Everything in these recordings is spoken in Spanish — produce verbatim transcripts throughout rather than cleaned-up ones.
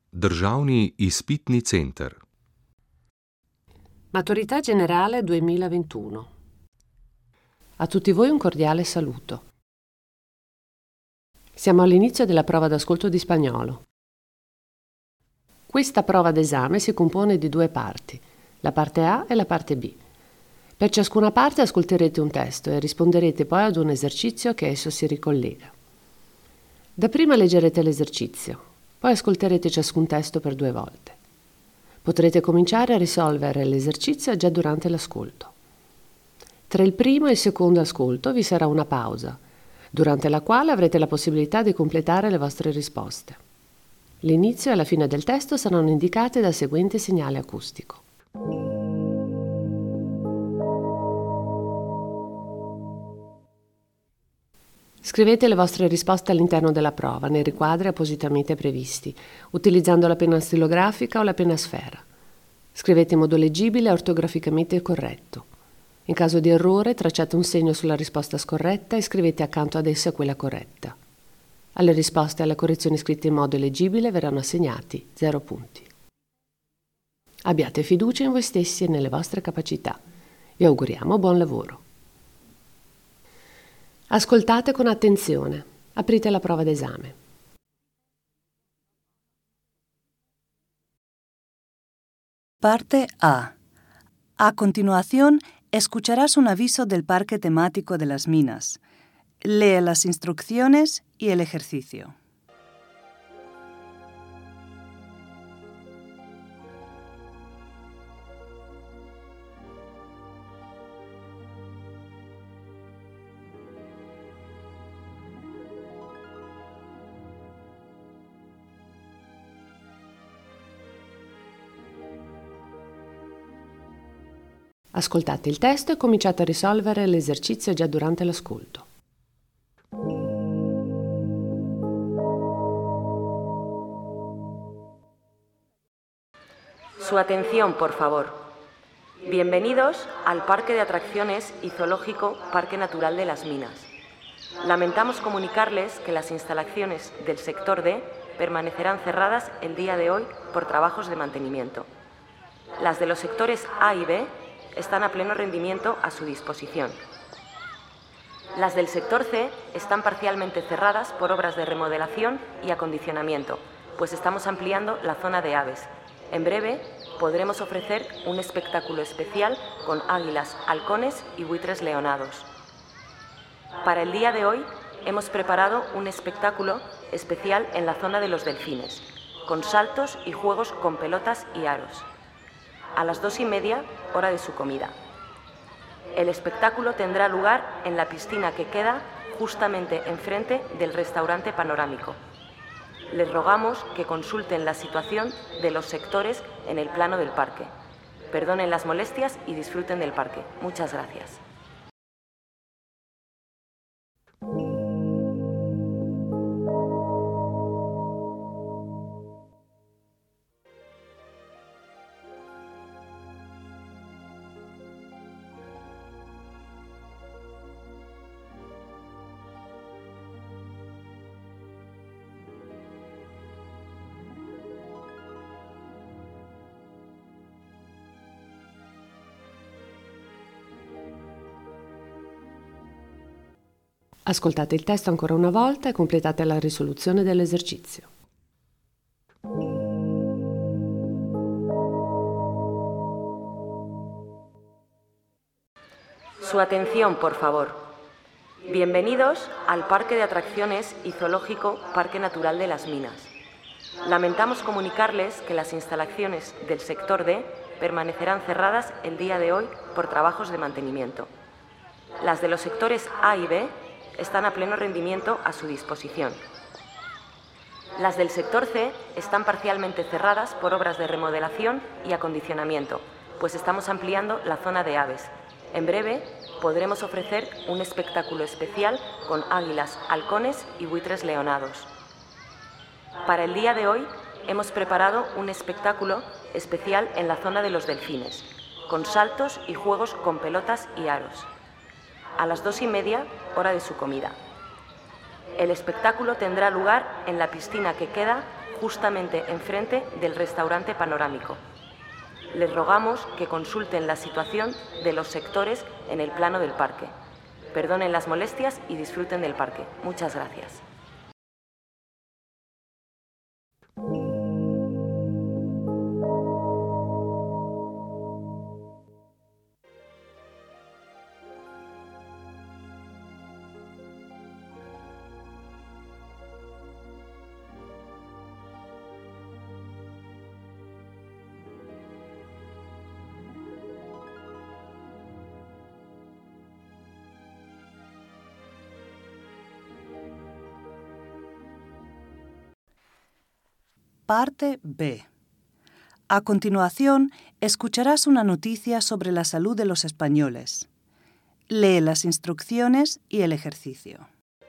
Državni izpitni center. Maturità generale duemilaventuno. A tutti voi un cordiale saluto. Siamo all'inizio della prova d'ascolto di spagnolo. Questa prova d'esame si compone di due parti, la parte A e la parte B. Per ciascuna parte ascolterete un testo e risponderete poi ad un esercizio che a esso si ricollega. Dapprima leggerete l'esercizio, poi ascolterete ciascun testo per due volte. Potrete cominciare a risolvere l'esercizio già durante l'ascolto. Tra il primo e il secondo ascolto vi sarà una pausa, durante la quale avrete la possibilità di completare le vostre risposte. L'inizio e la fine del testo saranno indicate dal seguente segnale acustico. Scrivete le vostre risposte all'interno della prova, nei riquadri appositamente previsti, utilizzando la penna stilografica o la penna sfera. Scrivete in modo leggibile e ortograficamente corretto. In caso di errore, tracciate un segno sulla risposta scorretta e scrivete accanto ad essa quella corretta. Alle risposte e alle correzioni scritte in modo leggibile verranno assegnati zero punti. Abbiate fiducia in voi stessi e nelle vostre capacità. Vi auguriamo buon lavoro. Ascoltate con attenzione. Aprite la prova d'esame. Parte A. A continuación, escucharás un aviso del Parque Temático de las Minas. Lee las instrucciones y el ejercicio. Ascoltate il testo e cominciate a risolvere l'esercizio già durante l'ascolto. Su atención, por favor. Bienvenidos al Parque de Atracciones y Zoológico Parque Natural de las Minas. Lamentamos comunicarles que las instalaciones del sector D permanecerán cerradas el día de hoy por trabajos de mantenimiento. Las de los sectores A y B están a pleno rendimiento a su disposición. Las del sector C están parcialmente cerradas por obras de remodelación y acondicionamiento, pues estamos ampliando la zona de aves. En breve podremos ofrecer un espectáculo especial con águilas, halcones y buitres leonados. Para el día de hoy hemos preparado un espectáculo especial en la zona de los delfines, con saltos y juegos con pelotas y aros. A las dos y media, hora de su comida. El espectáculo tendrá lugar en la piscina que queda justamente enfrente del restaurante panorámico. Les rogamos que consulten la situación de los sectores en el plano del parque. Perdonen las molestias y disfruten del parque. Muchas gracias. Ascoltate il testo ancora una volta e completate la risoluzione dell'esercizio. Su atención, por favor. Bienvenidos al Parque de Atracciones y Zoológico Parque Natural de las Minas. Lamentamos comunicarles que las instalaciones del sector D permanecerán cerradas el día de hoy por trabajos de mantenimiento. Las de los sectores A y B están a pleno rendimiento a su disposición. Las del sector C están parcialmente cerradas por obras de remodelación y acondicionamiento, pues estamos ampliando la zona de aves. En breve podremos ofrecer un espectáculo especial con águilas, halcones y buitres leonados. Para el día de hoy hemos preparado un espectáculo especial en la zona de los delfines, con saltos y juegos con pelotas y aros. A las dos y media, hora de su comida. El espectáculo tendrá lugar en la piscina que queda justamente enfrente del restaurante panorámico. Les rogamos que consulten la situación de los sectores en el plano del parque. Perdonen las molestias y disfruten del parque. Muchas gracias. Parte B. A continuación, escucharás una noticia sobre la salud de los españoles. Lee las instrucciones y el ejercicio.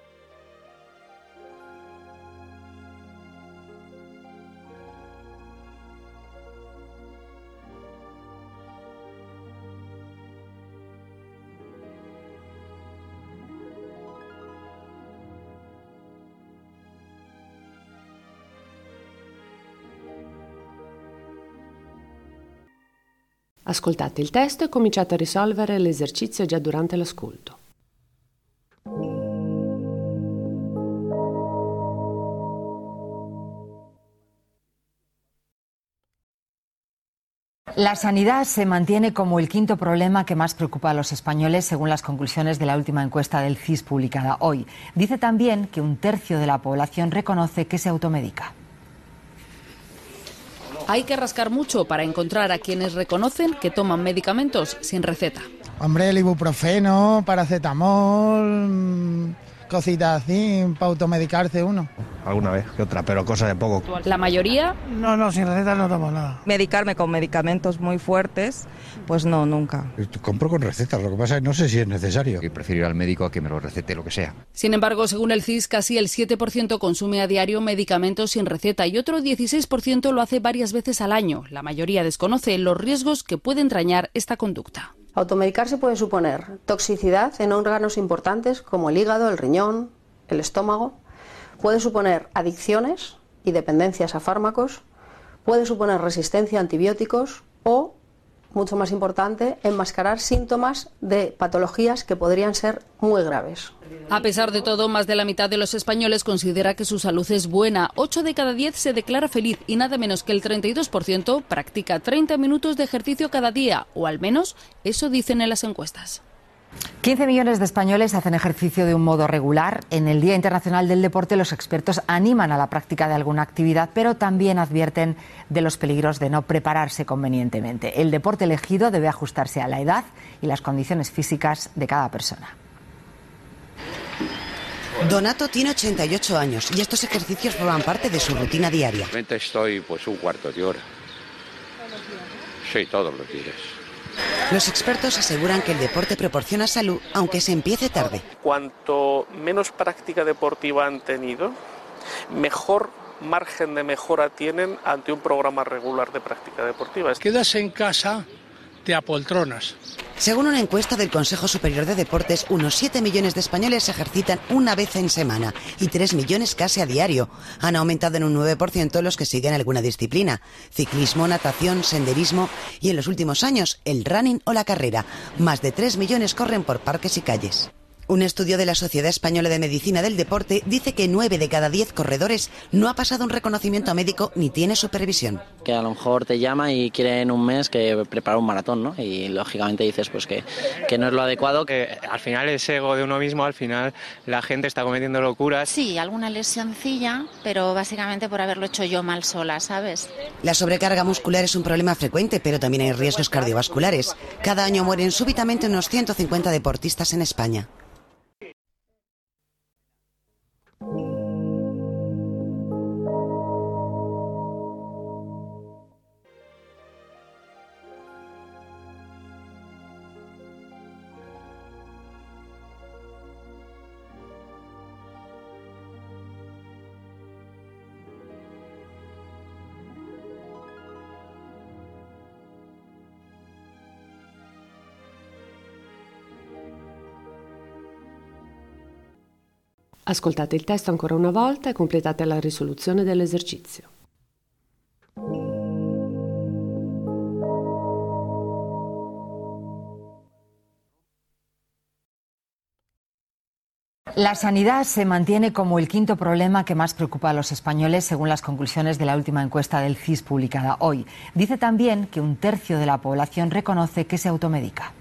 Ascoltate il testo e cominciate a risolvere l'esercizio già durante l'ascolto. La sanidad se mantiene como el quinto problema que más preocupa a los españoles, según las conclusiones de la última encuesta del C I S publicada hoy. Dice también que un tercio de la población reconoce que se automedica. Hay que rascar mucho para encontrar a quienes reconocen que toman medicamentos sin receta. Hombre, el ibuprofeno, paracetamol, cositas así, para automedicarse uno. Alguna vez que otra, pero cosas de poco. La mayoría... No, no, sin receta no tomo nada. Medicarme con medicamentos muy fuertes, pues no, nunca. Compro con recetas, lo que pasa es que no sé si es necesario. Y prefiero ir al médico a que me lo recete lo que sea. Sin embargo, según el C I S, casi el siete por ciento consume a diario medicamentos sin receta y otro dieciséis por ciento lo hace varias veces al año. La mayoría desconoce los riesgos que puede entrañar esta conducta. Automedicarse puede suponer toxicidad en órganos importantes como el hígado, el riñón, el estómago. Puede suponer adicciones y dependencias a fármacos. Puede suponer resistencia a antibióticos o, mucho más importante, enmascarar síntomas de patologías que podrían ser muy graves. A pesar de todo, más de la mitad de los españoles considera que su salud es buena. ocho de cada diez se declara feliz y nada menos que el treinta y dos por ciento practica treinta minutos de ejercicio cada día, o al menos eso dicen en las encuestas. quince millones de españoles hacen ejercicio de un modo regular. En el Día Internacional del Deporte, los expertos animan a la práctica de alguna actividad, pero también advierten de los peligros de no prepararse convenientemente. El deporte elegido debe ajustarse a la edad y las condiciones físicas de cada persona. Donato tiene ochenta y ocho años y estos ejercicios forman parte de su rutina diaria. Estoy pues un cuarto de hora. Sí, todos los días. Los expertos aseguran que el deporte proporciona salud, aunque se empiece tarde. Cuanto menos práctica deportiva han tenido, mejor margen de mejora tienen ante un programa regular de práctica deportiva. Quedas en casa, te apoltronas. Según una encuesta del Consejo Superior de Deportes, unos siete millones de españoles se ejercitan una vez en semana y tres millones casi a diario. Han aumentado en un nueve por ciento los que siguen alguna disciplina: ciclismo, natación, senderismo y en los últimos años el running o la carrera. Más de tres millones corren por parques y calles. Un estudio de la Sociedad Española de Medicina del Deporte dice que nueve de cada diez corredores no ha pasado un reconocimiento médico ni tiene supervisión. Que a lo mejor te llama y quiere en un mes que prepara un maratón, ¿no? Y lógicamente dices pues que, que no es lo adecuado. Que al final es ego de uno mismo, al final la gente está cometiendo locuras. Sí, alguna lesioncilla, pero básicamente por haberlo hecho yo mal sola, ¿sabes? La sobrecarga muscular es un problema frecuente, pero también hay riesgos cardiovasculares. Cada año mueren súbitamente unos ciento cincuenta deportistas en España. Ascoltate il testo ancora una volta e completate la risoluzione dell'esercizio. La sanidad se mantiene como el quinto problema que más preocupa a los españoles, según las conclusiones de la última encuesta del C I S publicada hoy. Dice también que un tercio de la población reconoce que se automedica.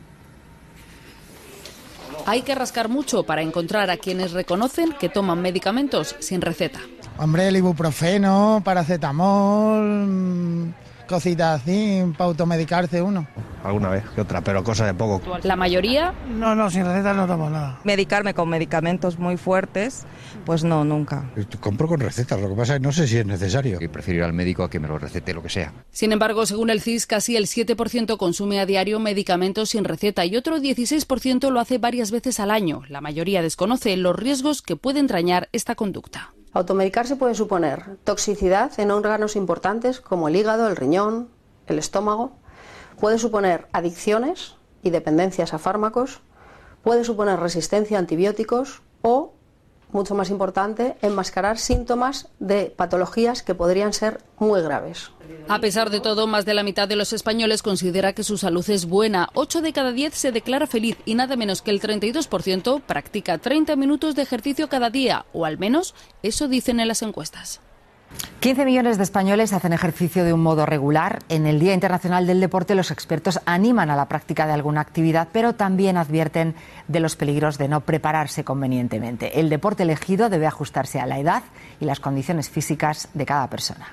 Hay que rascar mucho para encontrar a quienes reconocen que toman medicamentos sin receta. Hombre, el ibuprofeno, paracetamol, cositas así, para automedicarse uno. Alguna vez que otra, pero cosa de poco. La mayoría... No, no, sin receta no tomo nada. Medicarme con medicamentos muy fuertes, pues no, nunca. Compro con recetas, lo que pasa es que no sé si es necesario. Y prefiero ir al médico a que me lo recete lo que sea. Sin embargo, según el C I S, casi el siete por ciento consume a diario medicamentos sin receta y otro dieciséis por ciento lo hace varias veces al año. La mayoría desconoce los riesgos que puede entrañar esta conducta. Automedicarse puede suponer toxicidad en órganos importantes como el hígado, el riñón, el estómago. Puede suponer adicciones y dependencias a fármacos. Puede suponer resistencia a antibióticos o, mucho más importante, enmascarar síntomas de patologías que podrían ser muy graves. A pesar de todo, más de la mitad de los españoles considera que su salud es buena. ocho de cada diez se declara feliz y nada menos que el treinta y dos por ciento practica treinta minutos de ejercicio cada día, o al menos eso dicen en las encuestas. quince millones de españoles hacen ejercicio de un modo regular. En el Día Internacional del Deporte, los expertos animan a la práctica de alguna actividad, pero también advierten de los peligros de no prepararse convenientemente. El deporte elegido debe ajustarse a la edad y las condiciones físicas de cada persona.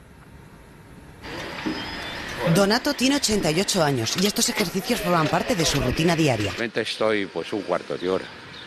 Donato tiene ochenta y ocho años y estos ejercicios forman parte de su rutina diaria. Realmente estoy pues un cuarto de hora.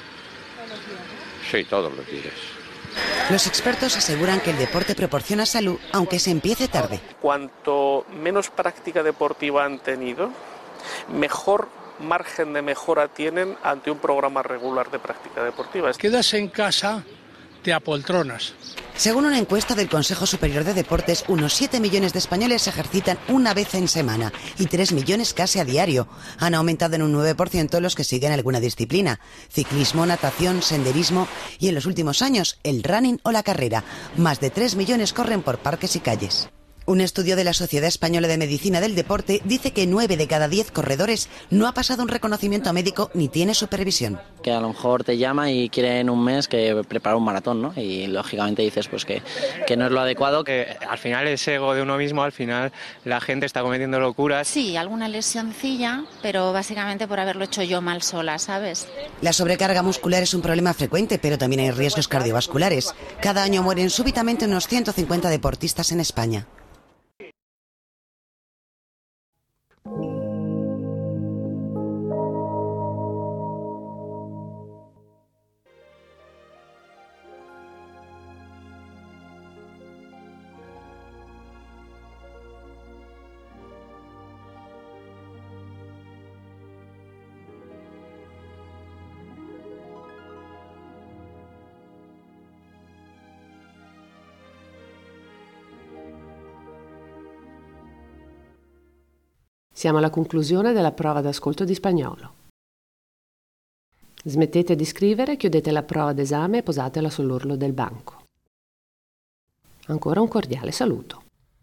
Sí, todos los días. Los expertos aseguran que el deporte proporciona salud, aunque se empiece tarde. Cuanto menos práctica deportiva han tenido, mejor margen de mejora tienen ante un programa regular de práctica deportiva. Quedas en casa, te apoltronas. Según una encuesta del Consejo Superior de Deportes, unos siete millones de españoles se ejercitan una vez en semana y tres millones casi a diario. Han aumentado en un nueve por ciento los que siguen alguna disciplina: ciclismo, natación, senderismo y en los últimos años el running o la carrera. Más de tres millones corren por parques y calles. Un estudio de la Sociedad Española de Medicina del Deporte dice que nueve de cada diez corredores no ha pasado un reconocimiento médico ni tiene supervisión. Que a lo mejor te llama y quiere en un mes que prepara un maratón, ¿no? Y lógicamente dices pues que, que no es lo adecuado. Que al final es ego de uno mismo, al final la gente está cometiendo locuras. Sí, alguna lesioncilla, pero básicamente por haberlo hecho yo mal sola, ¿sabes? La sobrecarga muscular es un problema frecuente, pero también hay riesgos cardiovasculares. Cada año mueren súbitamente unos ciento cincuenta deportistas en España. Siamo alla conclusione della prova d'ascolto di spagnolo. Smettete di scrivere, chiudete la prova d'esame e posatela sull'orlo del banco. Ancora un cordiale saluto.